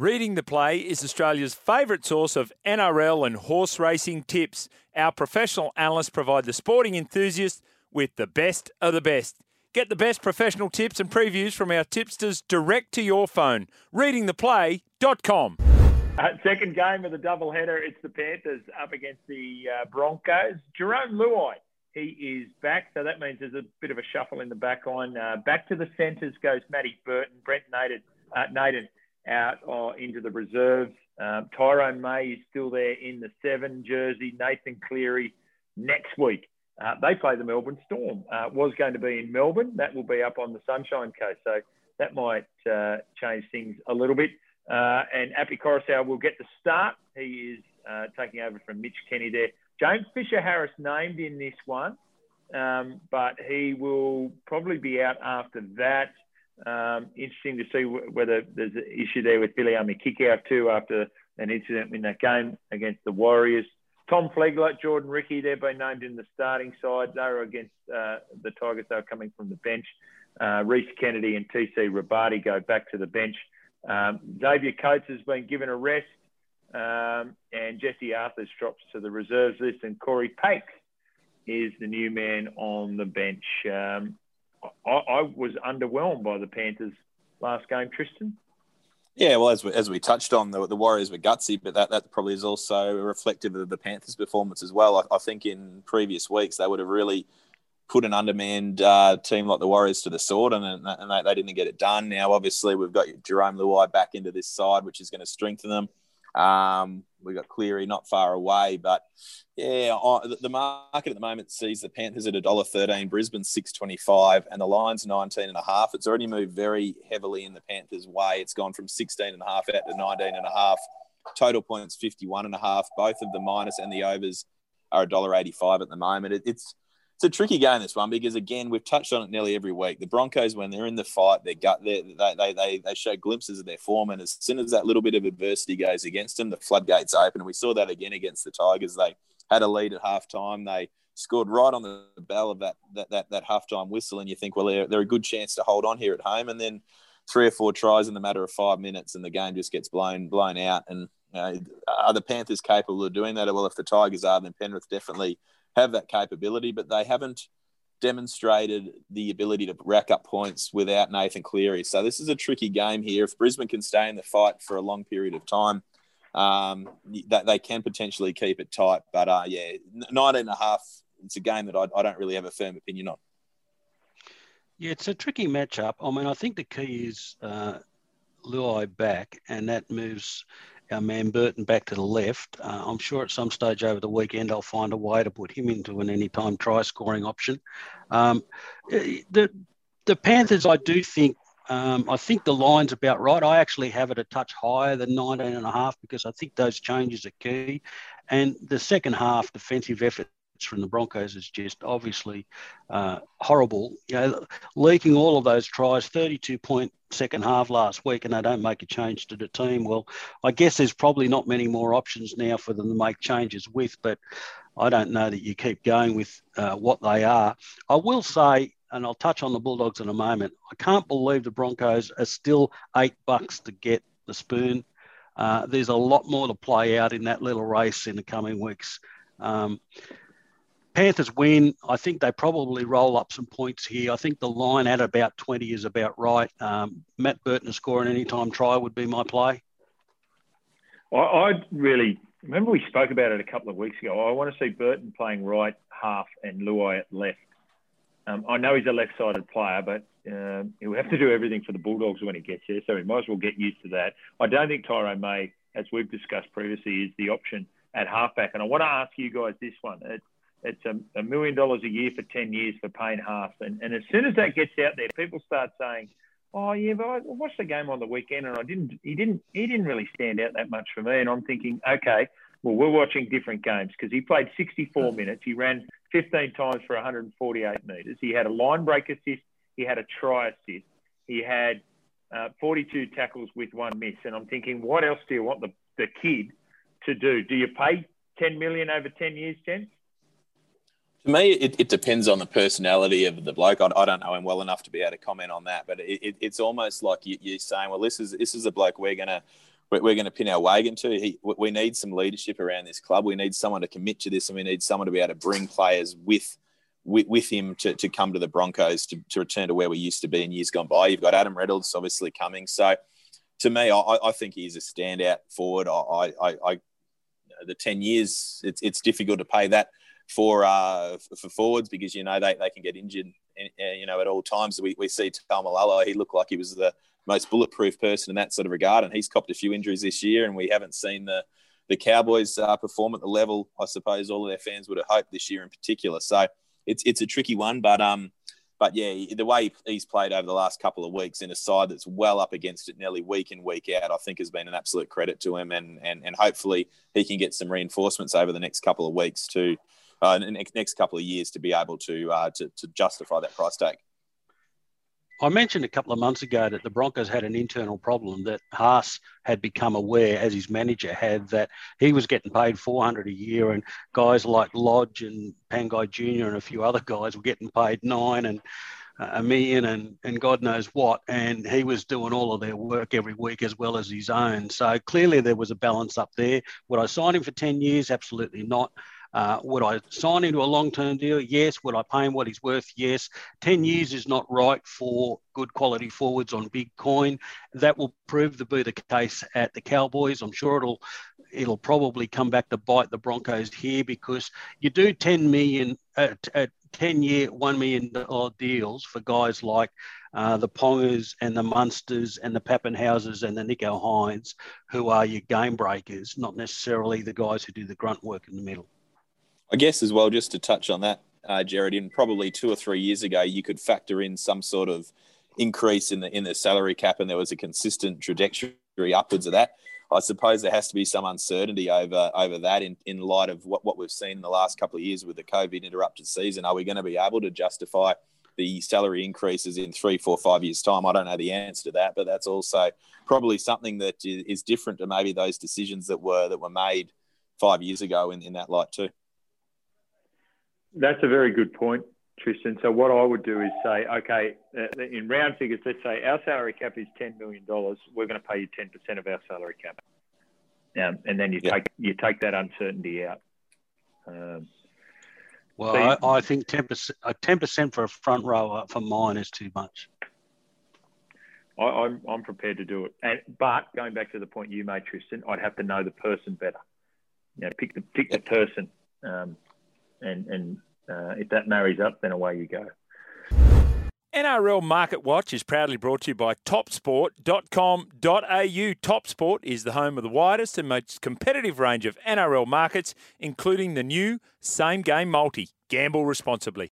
Reading the Play is Australia's favourite source of NRL and horse racing tips. Our professional analysts provide the sporting enthusiast with the best of the best. Get the best professional tips and previews from our tipsters direct to your phone. Readingtheplay.com. Second game of the doubleheader, it's the Panthers up against the Broncos. Jerome Luai, he is back, so that means there's a bit of a shuffle in the back line. Back to the centres goes Matty Burton, Brent Naden out into the reserves. Tyrone May is still there in the 7 jersey. Nathan Cleary next week. They play the Melbourne Storm. Was going to be in Melbourne. That will be up on the Sunshine Coast. So that might change things a little bit. And Api Coruscant will get the start. He is taking over from Mitch Kenny there. James Fisher-Harris named in this one, but he will probably be out after that. Interesting to see whether there's an issue there with Billy Army kick out too after an incident in that game against the Warriors. Tom Flegler, Jordan Ricky, they've been named in the starting side. They were against the Tigers. They were coming from the bench. Reece Kennedy and TC Rabati go back to the bench. Xavier Coates has been given a rest, and Jesse Arthurs drops to the reserves list, and Corey Pakes is the new man on the bench. I was underwhelmed by the Panthers last game, Tristan. Yeah, well, as we touched on, the Warriors were gutsy, but that probably is also reflective of the Panthers' performance as well. I think in previous weeks they would have really put an undermanned team like the Warriors to the sword, and they didn't get it done. Now, obviously, we've got Jerome Luai back into this side, which is going to strengthen them. We've got Cleary not far away, but yeah, the market at the moment sees the Panthers at $1.13, Brisbane $6.25, and the Lions 19.5. It's already moved very heavily in the Panthers' way. It's gone from 16.5 out to 19.5. Total points 51.5. Both of the minus and the overs are $1.85 at the moment. It's a tricky game, this one, because again, we've touched on it nearly every week. The Broncos, when they're in the fight, they show glimpses of their form, and as soon as that little bit of adversity goes against them, the floodgates open. And we saw that again against the Tigers. They had a lead at halftime. They scored right on the bell of that halftime whistle, and you think, well, they're a good chance to hold on here at home. And then 3 or 4 tries in the matter of 5 minutes, and the game just gets blown out. And are the Panthers capable of doing that? Well, if the Tigers are, then Penrith definitely have that capability, but they haven't demonstrated the ability to rack up points without Nathan Cleary. So this is a tricky game here. If Brisbane can stay in the fight for a long period of time, that they can potentially keep it tight. But 19.5, it's a game that I don't really have a firm opinion on. Yeah, it's a tricky matchup. I mean, I think the key is Luai back, and that moves our man Burton back to the left. I'm sure at some stage over the weekend I'll find a way to put him into an anytime try scoring option. The Panthers, I do think, I think the line's about right. I actually have it a touch higher than 19.5 because I think those changes are key. And the second half defensive effort from the Broncos is just obviously horrible. Leaking all of those tries, 32-point second half last week, and they don't make a change to the team. Well, I guess there's probably not many more options now for them to make changes with, but I don't know that you keep going with what they are. I will say, and I'll touch on the Bulldogs in a moment, I can't believe the Broncos are still $8 to get the spoon. There's a lot more to play out in that little race in the coming weeks. Panthers win. I think they probably roll up some points here. I think the line at about 20 is about right. Matt Burton to score an anytime try would be my play. I really remember we spoke about it a couple of weeks ago. I want to see Burton playing right half and Luai at left. I know he's a left-sided player, but he'll have to do everything for the Bulldogs when he gets there, so he might as well get used to that. I don't think Tyrone May, as we've discussed previously, is the option at halfback. And I want to ask you guys this one. It's $1 million a year for 10 years for Payne Haas. And as soon as that gets out there, people start saying, oh, yeah, but I watched the game on the weekend and he didn't really stand out that much for me. And I'm thinking, okay, well, we're watching different games because he played 64 minutes. He ran 15 times for 148 metres. He had a line break assist. He had a try assist. He had 42 tackles with 1 miss. And I'm thinking, what else do you want the kid to do? Do you pay $10 million over 10 years, gents? To me, it depends on the personality of the bloke. I don't know him well enough to be able to comment on that, but it's almost like you're saying, well, this is a bloke we're gonna we're going to pin our wagon to. We need some leadership around this club. We need someone to commit to this, and we need someone to be able to bring players with him to come to the Broncos to return to where we used to be in years gone by. You've got Adam Reynolds obviously coming. So to me, I think he's a standout forward. The 10 years, it's difficult to pay that for forwards because, they can get injured, at all times. We see Taumalolo, he looked like he was the most bulletproof person in that sort of regard, and he's copped a few injuries this year, and we haven't seen the Cowboys perform at the level I suppose all of their fans would have hoped this year in particular. So it's a tricky one, but yeah, the way he's played over the last couple of weeks in a side that's well up against it nearly week in, week out, I think has been an absolute credit to him, and hopefully he can get some reinforcements over the next couple of weeks next couple of years to be able to justify that price tag. I mentioned a couple of months ago that the Broncos had an internal problem that Haas had become aware, as his manager had, that he was getting paid $400 a year, and guys like Lodge and Pangai Jr. and a few other guys were getting paid $9 and $1 million and God knows what, and he was doing all of their work every week as well as his own. So clearly there was a balance up there. Would I sign him for 10 years? Absolutely not. Would I sign him to a long-term deal? Yes. Would I pay him what he's worth? Yes. 10 years is not right for good quality forwards on big coin. That will prove to be the case at the Cowboys. I'm sure it'll probably come back to bite the Broncos here, because you do 10 million at 10-year, $1 million deals for guys like the Pongers and the Munsters and the Pappenhausers and the Nico Hines, who are your game breakers, not necessarily the guys who do the grunt work in the middle. I guess as well, just to touch on that, Jared, in probably 2 or 3 years ago, you could factor in some sort of increase in the salary cap, and there was a consistent trajectory upwards of that. I suppose there has to be some uncertainty over that in light of what we've seen in the last couple of years with the COVID interrupted season. Are we going to be able to justify the salary increases in 3, 4, 5 years' time? I don't know the answer to that, but that's also probably something that is different to maybe those decisions that were made 5 years ago in that light too. That's a very good point, Tristan. So what I would do is say, okay, in round figures, let's say our salary cap is $10 million. We're going to pay you 10% of our salary cap. And then you take that uncertainty out. I think 10% for a front rower for mine is too much. I'm prepared to do it. But going back to the point you made, Tristan, I'd have to know the person better. Pick the person. And if that marries up, then away you go. NRL Market Watch is proudly brought to you by topsport.com.au. TopSport is the home of the widest and most competitive range of NRL markets, including the new Same Game Multi. Gamble responsibly.